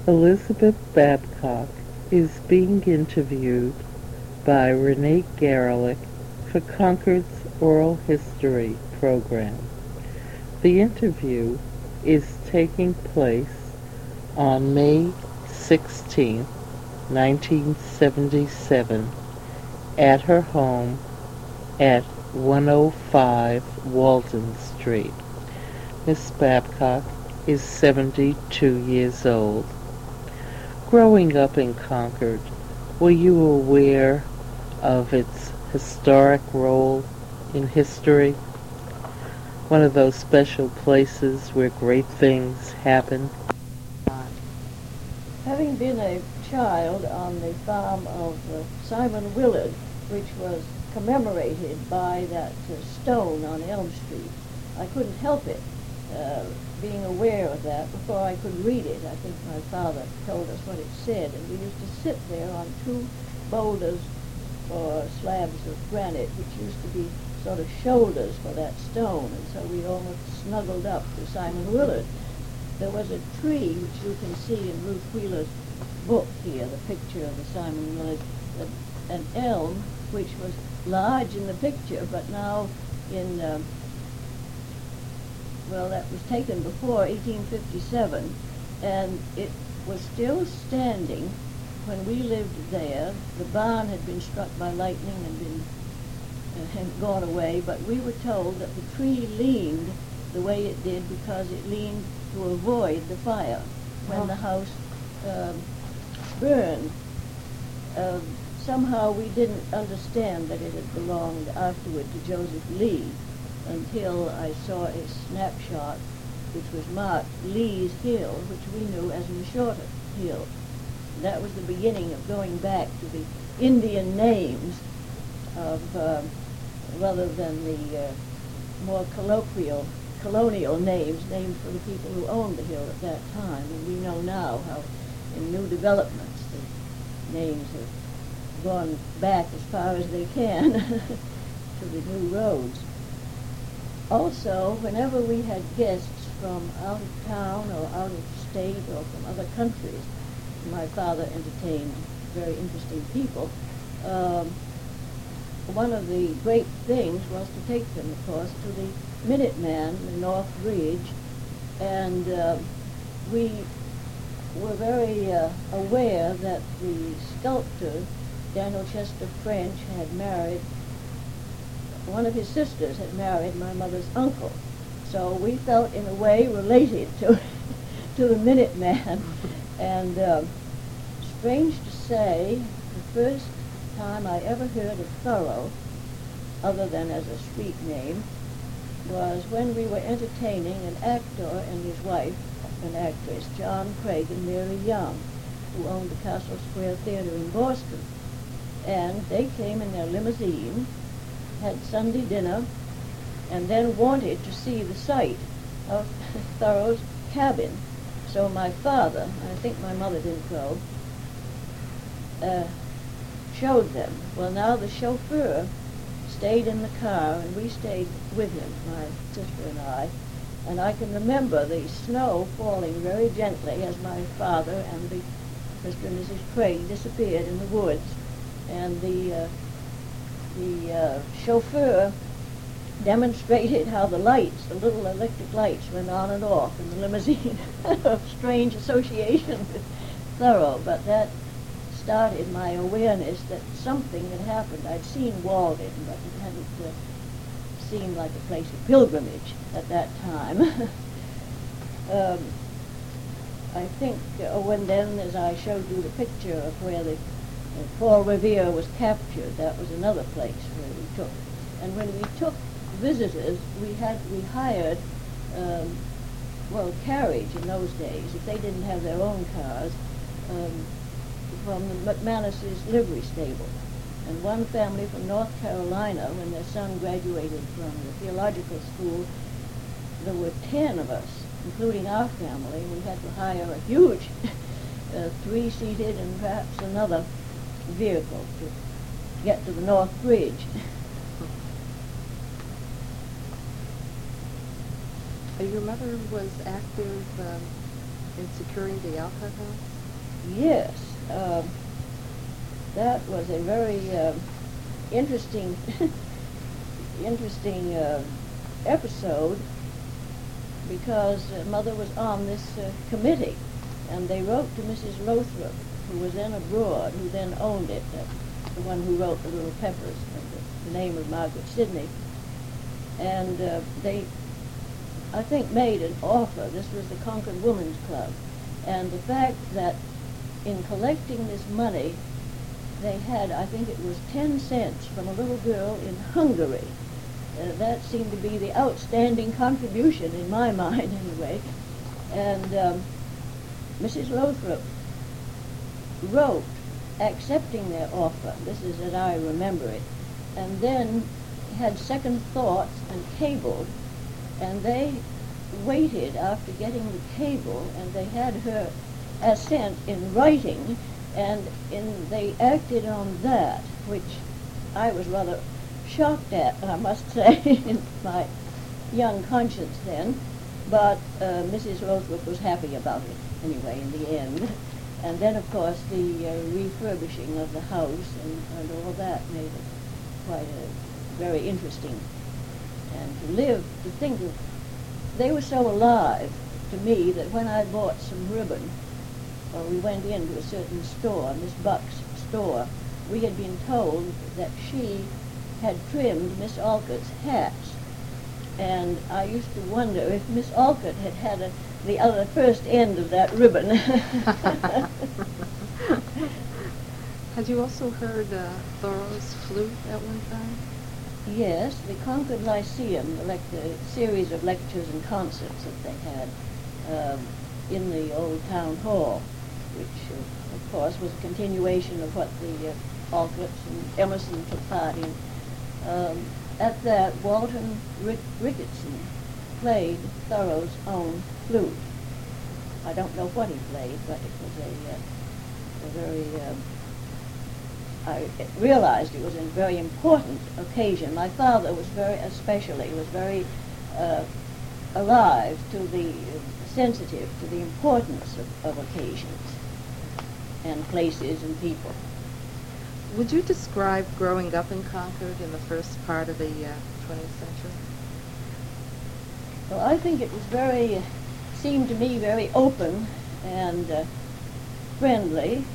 Elizabeth Babcock is being interviewed by Renee Garelick for Concord's Oral History program. The interview is taking place on May 16, 1977, at her home at 105 Walden Street. Miss Babcock is 72 years old. Growing up in Concord, were you aware of its historic role in history? One of those special places where great things happen? Having been a child on the farm of Simon Willard, which was commemorated by that stone on Elm Street, I couldn't help it, being aware of that before I could read it. I think my father told us what it said, and we used to sit there on two boulders or slabs of granite, which used to be sort of shoulders for that stone, and so we almost snuggled up to Simon Willard. There was a tree, which you can see in Ruth Wheeler's book here, the picture of the Simon Willard, an elm, which was large in the picture, but now in, well, that was taken before 1857, and it was still standing when we lived there. The barn had been struck by lightning and had gone away, but we were told that the tree leaned the way it did because it leaned to avoid the fire when the house burned. Somehow we didn't understand that it had belonged afterward to Joseph Lee until I saw a snapshot which was marked Lee's Hill, which we knew as Neshorta Hill. That was the beginning of going back to the Indian names of, rather than the more colonial names named for the people who owned the hill at that time. And we know now how in new developments the names have gone back as far as they can to the new roads. Also, whenever we had guests from out of town or out of state or from other countries, my father entertained very interesting people. One of the great things was to take them, of course, to the Minuteman, the North Ridge, and we were very aware that the sculptor, Daniel Chester French, had married, one of his sisters had married my mother's uncle. So we felt in a way related to the Minuteman. And strange to say, the first time I ever heard of Thoreau, other than as a street name, was when we were entertaining an actor and his wife, an actress, John Craig and Mary Young, who owned the Castle Square Theater in Boston. And they came in their limousine, had Sunday dinner, and then wanted to see the site of Thoreau's cabin. So my father, I think my mother didn't go, showed them. Well, now the chauffeur stayed in the car, and we stayed with him, my sister and I can remember the snow falling very gently as my father and the Mr. and Mrs. Craig disappeared in the woods, and the chauffeur demonstrated how the lights, the little electric lights, went on and off in the limousine. A strange association with Thoreau, but that started my awareness that something had happened. I'd seen Walden, but it hadn't seemed like a place of pilgrimage at that time. I think when then, as I showed you the picture of where the Paul Revere was captured, that was another place where we took. And when we took visitors, we hired, carriage in those days, if they didn't have their own cars, from the McManus's livery stable. And one family from North Carolina, when their son graduated from the theological school, there were 10 of us, including our family. We had to hire a huge 3-seated and perhaps another vehicle to get to the North Bridge. Your mother was active in securing the Alcott House? Yes, that was a very interesting, interesting episode because Mother was on this committee, and they wrote to Mrs. Lothrop, who was then abroad, who then owned it, the one who wrote The Little Peppers, the name of Margaret Sidney, and they, I think, made an offer. This was the Concord Women's Club, and the fact that in collecting this money, they had, I think it was 10 cents from a little girl in Hungary. That seemed to be the outstanding contribution in my mind, anyway. And Mrs. Lothrop wrote accepting their offer. This is as I remember it. And then had second thoughts and cabled, and they waited after getting the cable, and they had her assent in writing, and they acted on that, which I was rather shocked at, I must say, in my young conscience then. But Mrs. Lothrop was happy about it anyway in the end. And then, of course, the refurbishing of the house and all that made it quite very interesting. And to think of, they were so alive to me that when I bought some ribbon, or we went into a certain store, Miss Buck's store, we had been told that she had trimmed Miss Alcott's hats. And I used to wonder if Miss Alcott had had the first end of that ribbon. Had you also heard Thoreau's flute at one time? Yes, the Concord Lyceum, the series of lectures and concerts that they had in the old town hall, which, of course, was a continuation of what the Alcotts and Emerson took part in. At that, Walton Ricketson played Thoreau's own flute. I don't know what he played, but it was a very, I realized it was a very important occasion. My father was very alive to the, sensitive to the importance of occasions and places and people. Would you describe growing up in Concord in the first part of the 20th century? Well, I think it was seemed to me very open and friendly,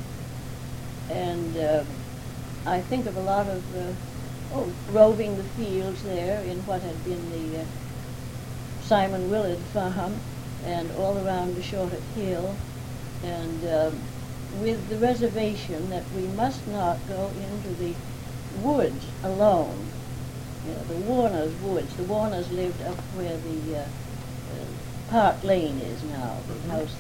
and I think of a lot of roving the fields there in what had been the Simon Willard farm, and all around the Shorter Hill, and with the reservation that we must not go into the woods alone. You know, the Warners woods. The Warners lived up where the Park Lane is now, the house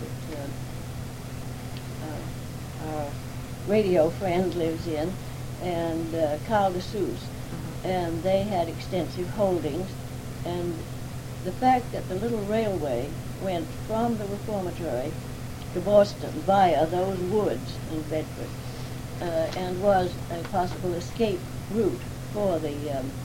that our radio friend lives in, and Carl de Seuss. And they had extensive holdings, and the fact that the little railway went from the reformatory to Boston via those woods in Bedford, and was a possible escape route for the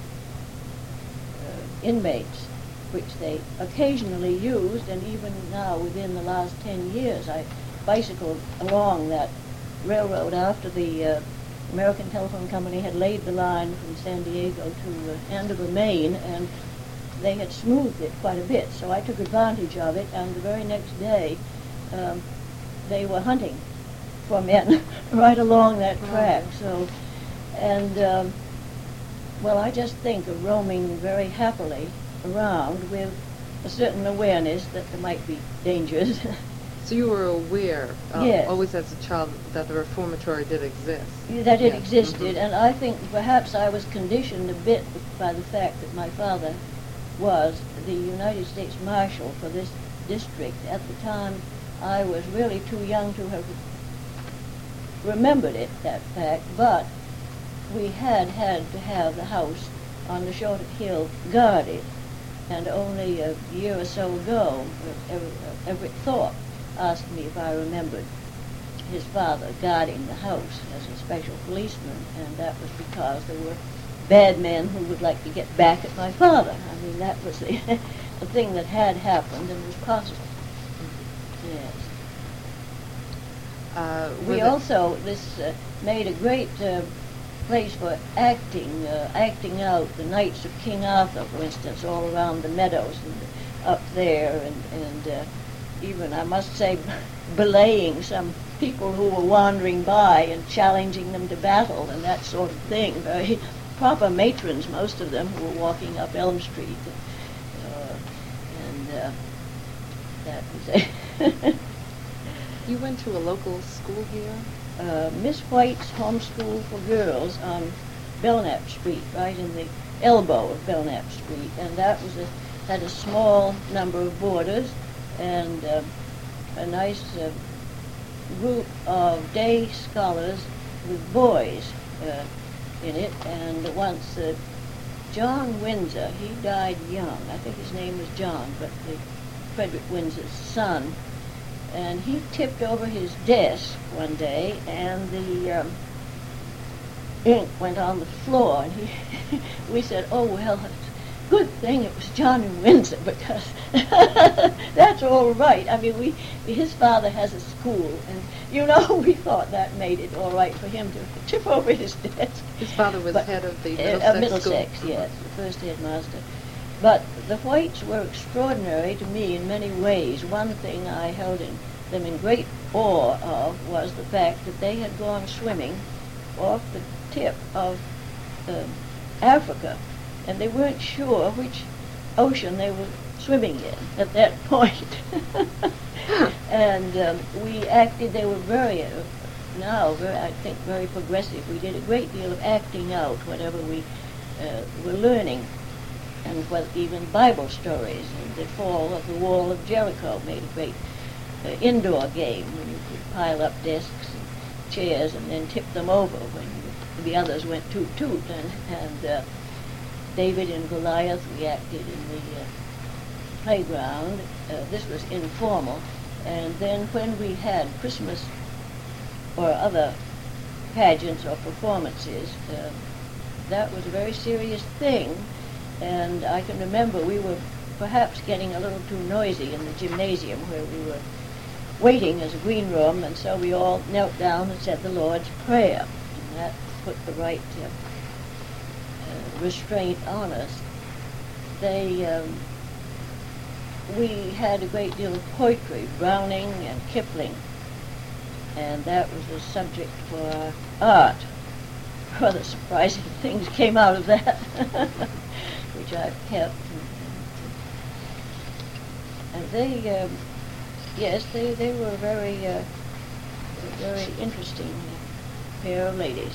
inmates, which they occasionally used, and even now within the last 10 years I bicycled along that railroad after the American Telephone Company had laid the line from San Diego to Andover, Maine, and they had smoothed it quite a bit, so I took advantage of it, and the very next day they were hunting for men right along that track. So, and well, I just think of roaming very happily around with a certain awareness that there might be dangers. So you were aware, yes, always as a child, that the reformatory did exist. That it existed, and I think perhaps I was conditioned a bit by the fact that my father was the United States Marshal for this district. At the time, I was really too young to have remembered it, that fact, but we had to have the house on the Shorter Hill guarded, and only a year or so ago, Everett Thorpe asked me if I remembered his father guarding the house as a special policeman, and that was because there were bad men who would like to get back at my father. I mean, that was the thing that had happened and was possible. Yes. We also, this made a great place for acting, acting out the Knights of King Arthur, for instance, all around the meadows and up there, and even, I must say, belaying some people who were wandering by and challenging them to battle and that sort of thing. Very proper matrons, most of them, who were walking up Elm Street. And that was it. You went to a local school here? Miss White's Homeschool for Girls on Belknap Street, right in the elbow of Belknap Street. And that was had a small number of boarders and a nice group of day scholars with boys in it. And once John Windsor, he died young. I think his name was John, but Frederick Windsor's son. And he tipped over his desk one day, and the ink went on the floor. And we said, "Oh well, it's a good thing it was Johnny Windsor, because that's all right." I mean, his father has a school, and we thought that made it all right for him to tip over his desk. His father was head of the Middlesex school. Yes, the first headmaster. But the Whites were extraordinary to me in many ways. One thing I held them in great awe of was the fact that they had gone swimming off the tip of Africa, and they weren't sure which ocean they were swimming in at that point. And we acted, they were very, I think, very progressive. We did a great deal of acting out whatever we were learning. And even Bible stories, and the fall of the wall of Jericho made a great indoor game when you could pile up desks and chairs and then tip them over when the others went toot-toot. And David and Goliath, we acted in the playground. This was informal. And then when we had Christmas or other pageants or performances, that was a very serious thing. And I can remember we were perhaps getting a little too noisy in the gymnasium where we were waiting as a green room, and so we all knelt down and said the Lord's Prayer. And that put the right restraint on us. We had a great deal of poetry, Browning and Kipling, and that was the subject for our art. Rather surprising things came out of that. Which I've kept, and they, yes, they were very interesting pair of ladies.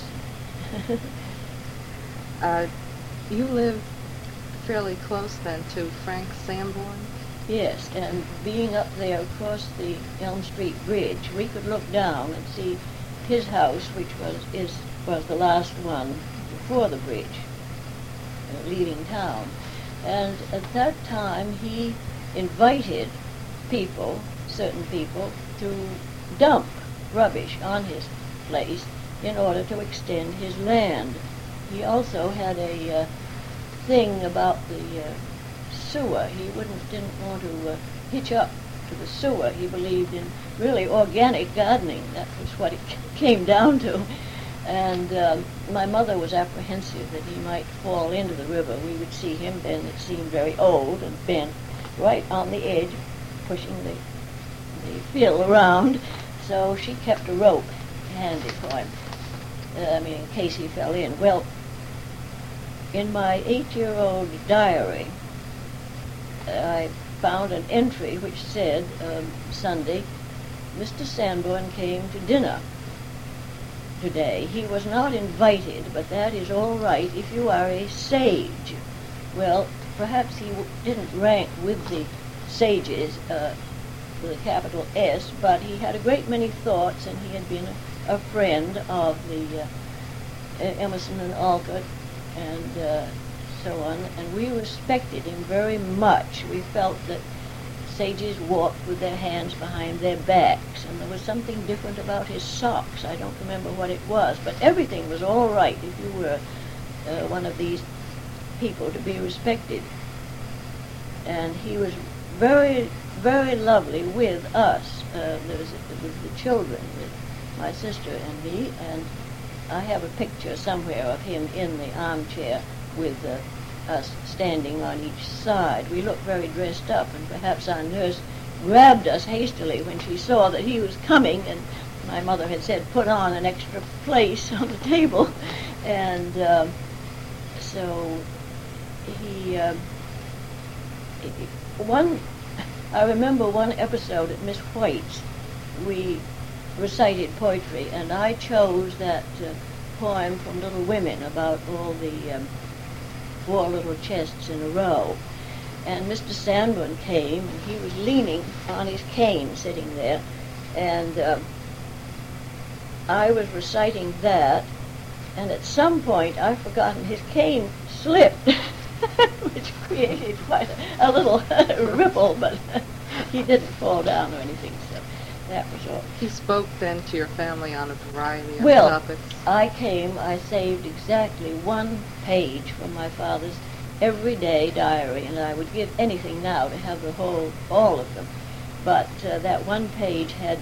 You lived fairly close then to Frank Sanborn? Yes, and being up there across the Elm Street Bridge, we could look down and see his house, which was the last one before the bridge. Leaving town. And at that time he invited people, certain people, to dump rubbish on his place in order to extend his land. He also had a thing about the sewer. He didn't want to hitch up to the sewer. He believed in really organic gardening. That was what it came down to. And my mother was apprehensive that he might fall into the river. We would see him then, it seemed very old and bent, right on the edge, pushing the fill around. So she kept a rope handy for him, in case he fell in. Well, in my 8-year-old diary, I found an entry which said, Sunday, Mr. Sanborn came to dinner today. He was not invited, but that is all right if you are a sage. Well, perhaps he didn't rank with the sages with a capital S, but he had a great many thoughts, and he had been a friend of the Emerson and Alcott and so on, and we respected him very much. We felt that sages walked with their hands behind their backs, and there was something different about his socks. I don't remember what it was, but everything was all right if you were one of these people to be respected. And he was very, very lovely with us. With the children, with my sister and me, and I have a picture somewhere of him in the armchair with us standing on each side. We looked very dressed up, and perhaps our nurse grabbed us hastily when she saw that he was coming, and my mother had said, put on an extra place on the table. And so I remember one episode at Miss White's, we recited poetry, and I chose that poem from Little Women about all the 4 little chests in a row. And Mr. Sanborn came, and he was leaning on his cane sitting there, and I was reciting that, and at some point I've forgotten his cane slipped, which created quite a little ripple, but he didn't fall down or anything, so that was all. He spoke then to your family on a variety of topics. I saved exactly 1 page from my father's everyday diary, and I would give anything now to have all of them. But that 1 page had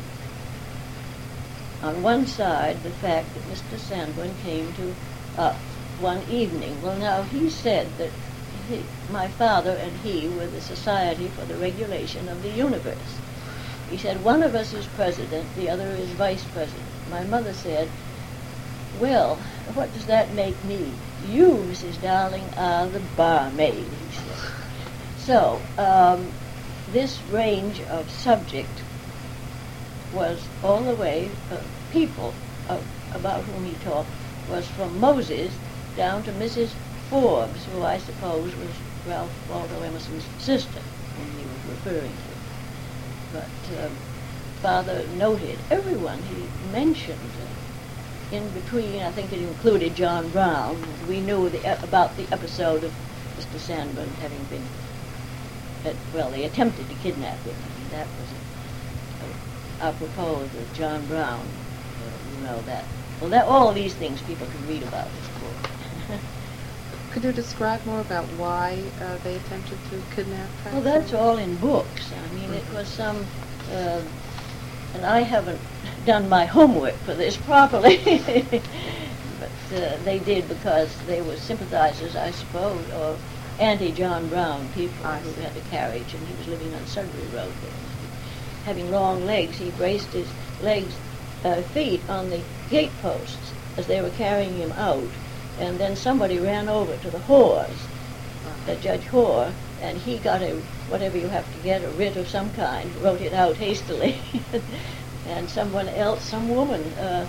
on one side the fact that Mr. Sanborn came to one evening. Well, now, he said that my father and he were the Society for the Regulation of the Universe. He said, one of us is president, the other is vice president. My mother said, well, what does that make me? You, Mrs. Darling, are the barmaid, he said. So, this range of subject was all the way, people about whom he talked was from Moses down to Mrs. Forbes, who I suppose was Ralph Waldo Emerson's sister, whom he was referring to. But Father noted everyone he mentioned. In between, I think it included John Brown. We knew about the episode of Mr. Sanborn having been, they attempted to kidnap him. And that was apropos of John Brown. You know that. Well, all of these things people can read about in the book. Could you describe more about why they attempted to kidnap Frank? Well, that's all in books. I mean, it was some, and I haven't done my homework for this properly, but they did because they were sympathizers, I suppose, or anti-John Brown people who had a carriage, and he was living on Sudbury Road there. Having long legs, he braced his feet on the gate posts as they were carrying him out. And then somebody ran over to the Hoars, Judge Hoare, and he got whatever you have to get, a writ of some kind, wrote it out hastily. And someone else, some woman,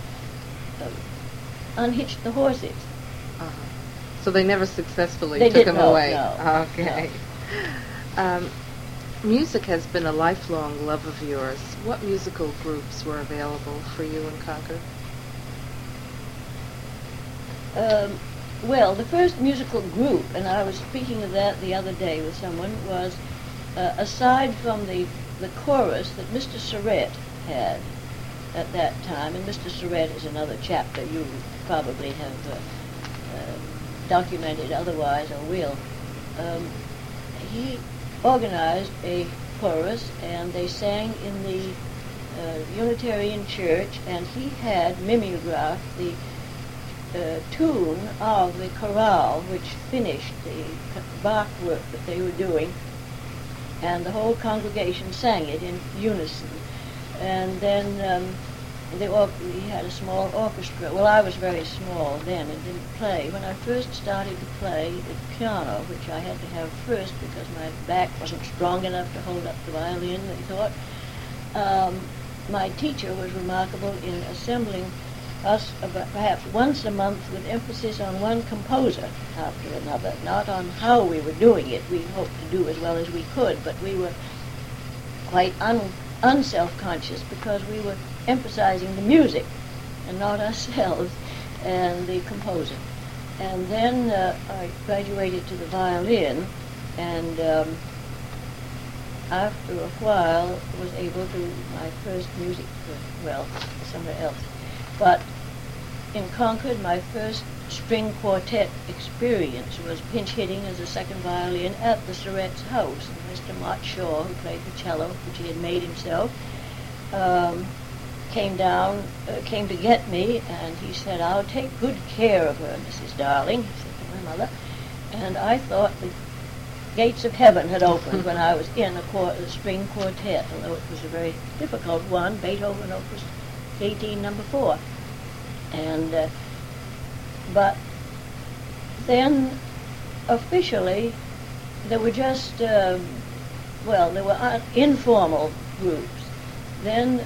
unhitched the horses. Uh-huh. So they never successfully took him away? No. Okay. No. Music has been a lifelong love of yours. What musical groups were available for you in Concord? Well, the first musical group, and I was speaking of that the other day with someone, was aside from the chorus that Mr. Surratt had at that time, and Mr. Surratt is another chapter you probably have documented otherwise or will. He organized a chorus, and they sang in the Unitarian Church, and he had mimeographed the tune of the chorale, which finished the Bach work that they were doing, and the whole congregation sang it in unison. And then he had a small orchestra. Well, I was very small then and didn't play. When I first started to play the piano, which I had to have first because my back wasn't strong enough to hold up the violin, they thought, my teacher was remarkable in assembling us perhaps once a month with emphasis on one composer after another, not on how we were doing it. We hoped to do as well as we could, but we were quite unself-conscious because we were emphasizing the music and not ourselves and the composer. And then I graduated to the violin, and after a while was able to my first music, somewhere else. But in Concord, my first string quartet experience was pinch hitting as a second violin at the Surratt's house. And Mr. Mott Shaw, who played the cello, which he had made himself, came to get me, and he said, "I'll take good care of her, Mrs. Darling," he said to my mother. And I thought the gates of heaven had opened when I was in a string quartet, although it was a very difficult one, Beethoven Opus 18, number 4. And but then officially there were just there were informal groups. Then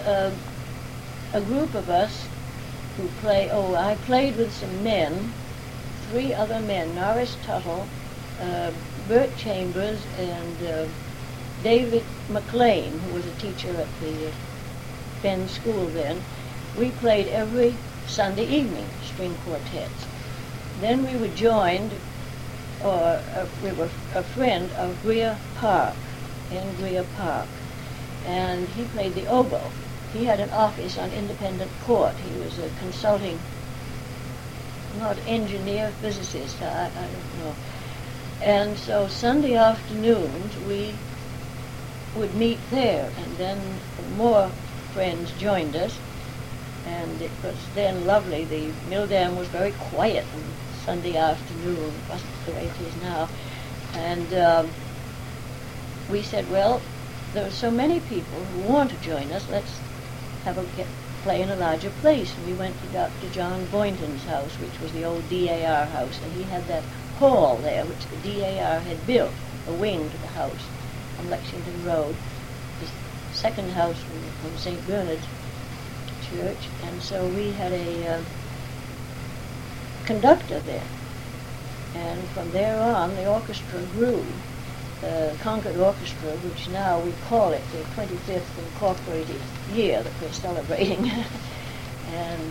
a group of us who I played with some men, 3 other men, Norris Tuttle, Bert Chambers, and David McLean, who was a teacher at the Penn School then. We played every Sunday evening, string quartets. Then we were joined, we were a friend of Greer Park, in Greer Park, and he played the oboe. He had an office on Independent Court. He was a consulting, not engineer, physicist, I don't know. And so Sunday afternoons we would meet there, and then more friends joined us, and it was then lovely. The Milldam was very quiet on Sunday afternoon. It wasn't the way it is now. And we said, well, there are so many people who want to join us, let's play in a larger place. And we went to Dr. John Boynton's house, which was the old DAR house, and he had that hall there, which the DAR had built, a wing to the house on Lexington Road, the second house from St. Bernard's Church. And so we had a conductor there. And from there on, the orchestra grew. The Concord Orchestra, which now we call it the 25th Incorporated year that we're celebrating. And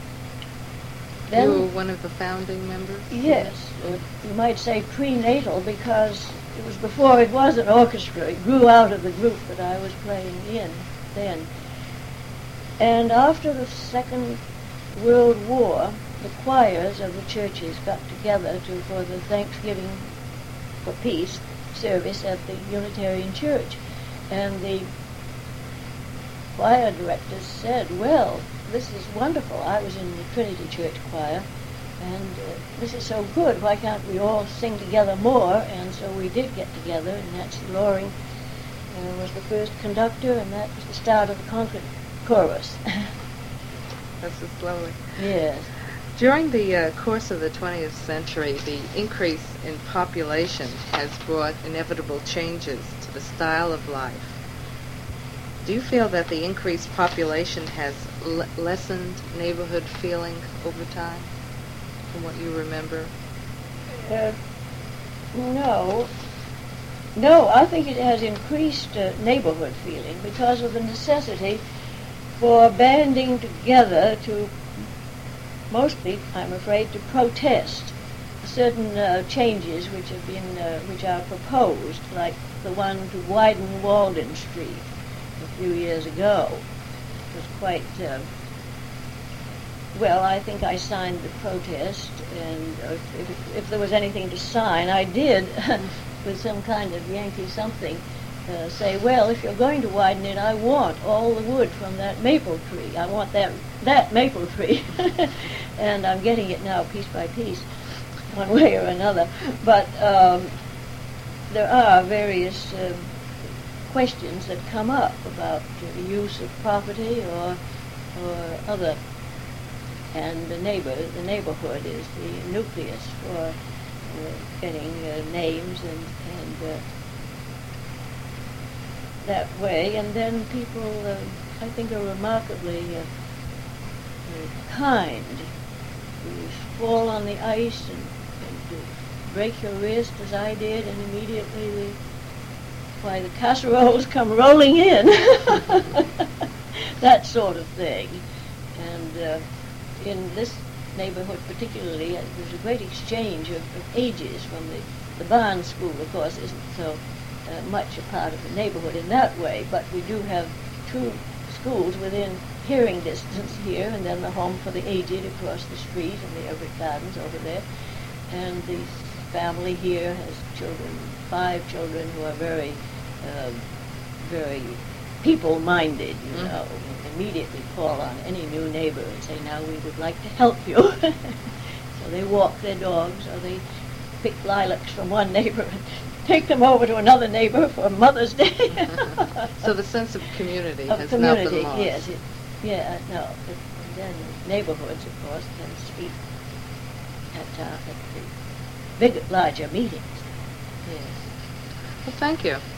then... You were one of the founding members? Yes. You might say prenatal, because it was before it was an orchestra. It grew out of the group that I was playing in then. And after the Second World War, the choirs of the churches got together for the Thanksgiving for Peace service at the Unitarian Church. And the choir directors said, well, this is wonderful. I was in the Trinity Church choir, and this is so good. Why can't we all sing together more? And so we did get together, and Nancy Loring was the first conductor, and that was the start of the Concord chorus. That's so slowly. Yes. During the course of the 20th century, the increase in population has brought inevitable changes to the style of life. Do you feel that the increased population has lessened neighborhood feeling over time, from what you remember? No, I think it has increased neighborhood feeling because of the necessity for banding together to, mostly, I'm afraid, to protest certain changes which are proposed, like the one to widen Walden Street a few years ago. It was quite, I think I signed the protest, and if there was anything to sign, I did, with some kind of Yankee something, say, well, if you're going to widen it, I want all the wood from that maple tree. I want that maple tree. And I'm getting it now piece by piece, one way or another. But there are various questions that come up about the use of property or other, and the neighborhood is the nucleus for getting names and that way. And then people, I think, are remarkably kind. You fall on the ice and break your wrist, as I did, and immediately the casseroles come rolling in. That sort of thing. And in this neighborhood particularly, there's a great exchange of ages. From the Barnes School, of course, isn't so much a part of the neighborhood in that way, but we do have 2 schools within hearing distance here, and then the home for the aged across the street and the Everett Gardens over there. And the family here has children, 5 children who are very, very people-minded, you know, immediately call on any new neighbor and say, now we would like to help you. So they walk their dogs, or they pick lilacs from one neighbor and take them over to another neighbor for Mother's Day. So the sense of community Of has community, not been lost. yes. No. And then neighborhoods, of course, can speak at the big, larger meetings. Yes. Well, thank you.